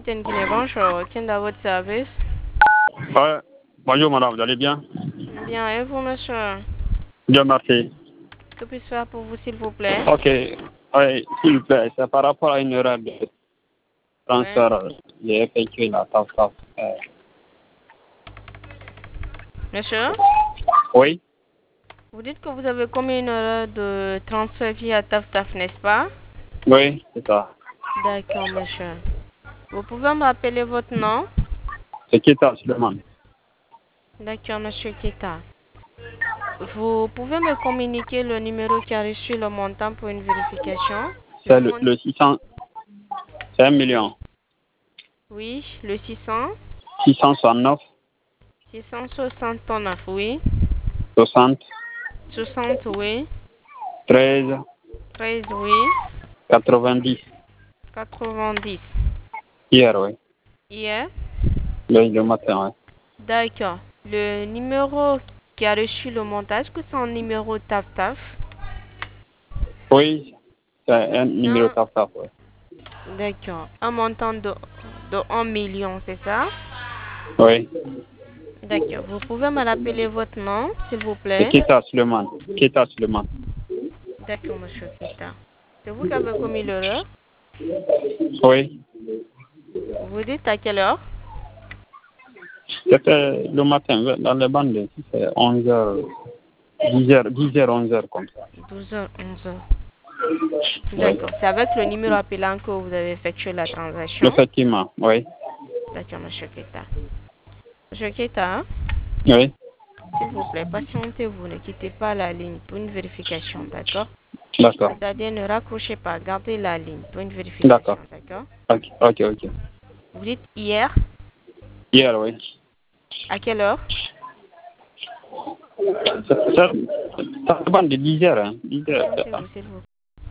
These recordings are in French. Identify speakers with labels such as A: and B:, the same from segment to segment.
A: MTN Guinée, bonjour. Qui est à votre service?
B: Ouais. Bonjour madame, vous allez bien?
A: Bien, et vous, monsieur?
B: Bien, merci.
A: Que puis-je faire pour vous, s'il vous plaît?
B: Ok. Oui, s'il vous plaît, c'est par rapport à une erreur de transfert. J'ai effectué la taf.
A: Monsieur?
B: Oui?
A: Vous dites que vous avez commis une erreur de transfert via TAF, n'est-ce pas?
B: Oui, c'est ça.
A: D'accord, monsieur. Vous pouvez me rappeler votre nom?
B: C'est Kita Suleiman.
A: D'accord, monsieur Kita. Vous pouvez me communiquer le numéro qui a reçu le montant pour une vérification?
B: C'est le 600. C'est 1 million.
A: Oui, le 600.
B: 669
A: 669, oui.
B: 60
A: 60, oui.
B: 13
A: 13, oui.
B: 90.
A: 90.
B: Hier, oui.
A: Hier?
B: Le matin, oui.
A: D'accord. Le numéro qui a reçu le montage, que c'est un numéro TAF?
B: Oui, c'est un numéro
A: Non.
B: taf, oui.
A: D'accord. Un montant de 1 million, c'est ça?
B: Oui.
A: D'accord. Vous pouvez me rappeler votre nom, s'il vous
B: C'est
A: plaît?
B: Kita Suleiman. Kita Suleiman.
A: D'accord, monsieur Kita. C'est vous qui avez commis l'erreur?
B: Oui.
A: Vous dites à quelle heure?
B: C'était le matin, dans les bandes, c'est 11h, 10h, 11h comme ça.
A: 12h, 11h.
B: Oui.
A: D'accord. C'est avec le numéro appelant que vous avez effectué la transaction?
B: Effectivement, oui.
A: D'accord, monsieur Kita. Monsieur Kita,
B: Oui.
A: s'il vous plaît, patientez-vous, ne quittez pas la ligne pour une vérification, d'accord?
B: D'accord.
A: C'est-à-dire ne raccrochez pas, gardez la ligne pour une
B: D'accord.
A: vérification, d'accord?
B: Ok.
A: Vous dites hier,
B: Hier, oui.
A: à quelle heure?
B: Ça dépend de 10h, hein. 10h.
A: Patientez-vous, s'il vous plaît.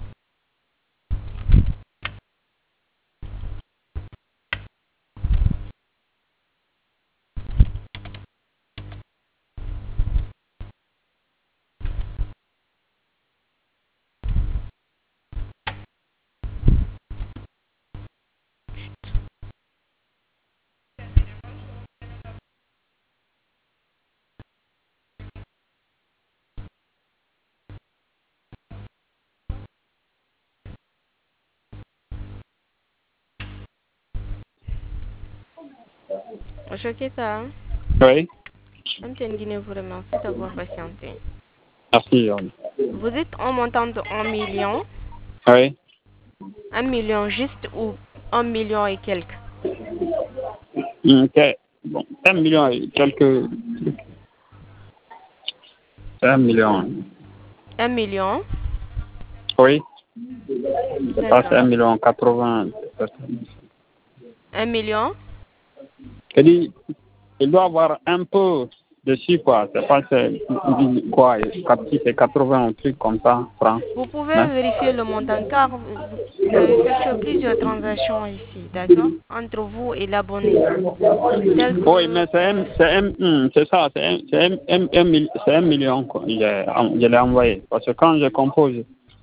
A: Monsieur Kita,
B: Oui.
A: MTN Guinée vous remercie d'avoir patienté.
B: Merci.
A: Vous dites un montant de 1 million,
B: Oui.
A: 1 million juste ou 1 million et quelques?
B: Ok. Bon, 1 million et quelques. C'est 1 million.
A: 1 million?
B: Oui. Ça, c'est
A: D'accord.
B: 1 million 80.
A: 1 million?
B: Je dis, il doit avoir un peu dessus, quoi. C'est pas quoi, si c'est 80 ou truc comme ça, francs.
A: Vous pouvez
B: Hein?
A: vérifier le montant car vous avez effectué plusieurs transactions ici, d'accord? Entre vous et l'abonné. Tel
B: Oui,
A: que...
B: mais c'est ça, c'est 1 million, quoi. Je l'ai envoyé. Parce que quand je compose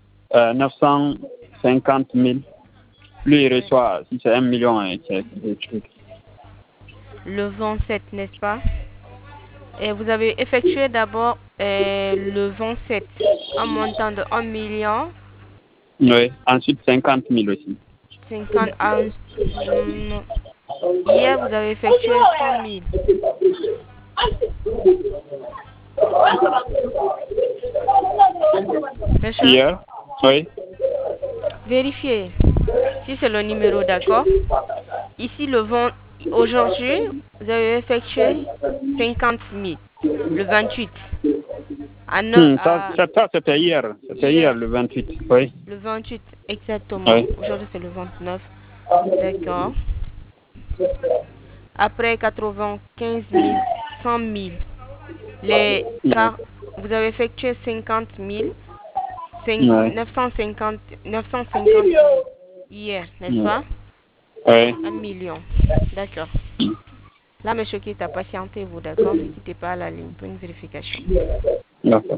B: 950 000, lui, il reçoit, si c'est 1 million, c'est des trucs.
A: Le 27, n'est-ce pas? Et vous avez effectué d'abord le 27, un montant de 1 million,
B: Oui, ensuite 50 000 aussi.
A: 50 hier, vous avez effectué 100 000. Monsieur,
B: Hier, oui.
A: vérifiez si c'est le numéro, d'accord? Ici, aujourd'hui, vous avez effectué 50 000, le 28.
B: Ça, c'était hier. C'était hier,
A: Hier,
B: le 28. Oui.
A: le 28, exactement.
B: Oui.
A: Aujourd'hui, c'est le 29. D'accord. Après 95 000, 100 000, car vous avez effectué 50 000,
B: Oui.
A: 950 hier, n'est-ce
B: Oui.
A: pas?
B: Oui.
A: 1 million. D'accord. Là, monsieur qui t'a patienté, vous, d'accord? Ne quittez pas la ligne pour une vérification.
B: D'accord.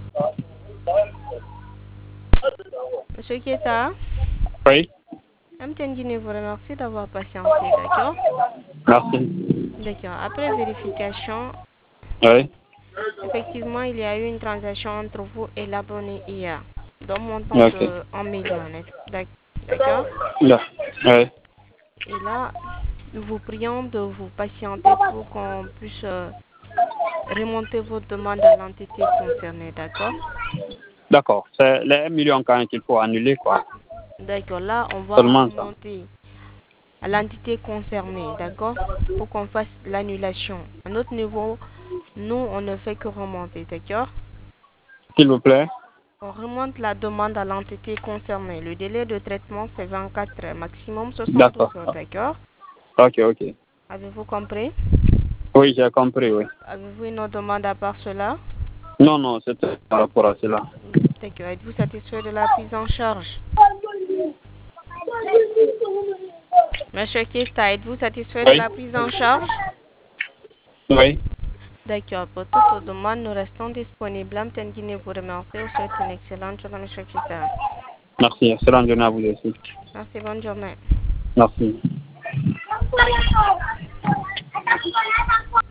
A: Monsieur Keta,
B: Oui,
A: Amtengine vous remercie d'avoir patienté, d'accord?
B: merci.
A: D'accord. Après vérification,
B: Oui,
A: effectivement, il y a eu une transaction entre vous et l'abonné hier, d'un montant
B: ok.
A: de 1 million, d'accord?
B: Là, oui,
A: Et là, nous vous prions de vous patienter pour qu'on puisse remonter votre demande à l'entité concernée, d'accord?
B: d'accord. C'est les 1 million quand qu'il faut annuler, quoi.
A: D'accord, là, on va
B: Seulement ça.
A: remonter à l'entité concernée, d'accord? Pour qu'on fasse l'annulation. À notre niveau, nous, on ne fait que remonter, d'accord?
B: S'il vous plaît.
A: On remonte la demande à l'entité concernée. Le délai de traitement, c'est 24 heures, maximum 72
B: D'accord.
A: heures, d'accord?
B: Ok, ok.
A: Avez-vous compris?
B: Oui, j'ai compris, oui.
A: Avez-vous une autre demande à part cela?
B: Non, non, c'était par rapport à cela.
A: D'accord. Êtes-vous satisfait de la prise en charge? Monsieur Kesta, êtes-vous satisfait de
B: Oui,
A: la prise en charge?
B: oui.
A: D'accord. Pour toutes vos demandes, nous restons disponibles. Amtengine vous remercie. Vous souhaite une excellente journée, Monsieur Kesta.
B: Merci. Excellente journée à vous aussi.
A: Merci, bonne journée.
B: Merci.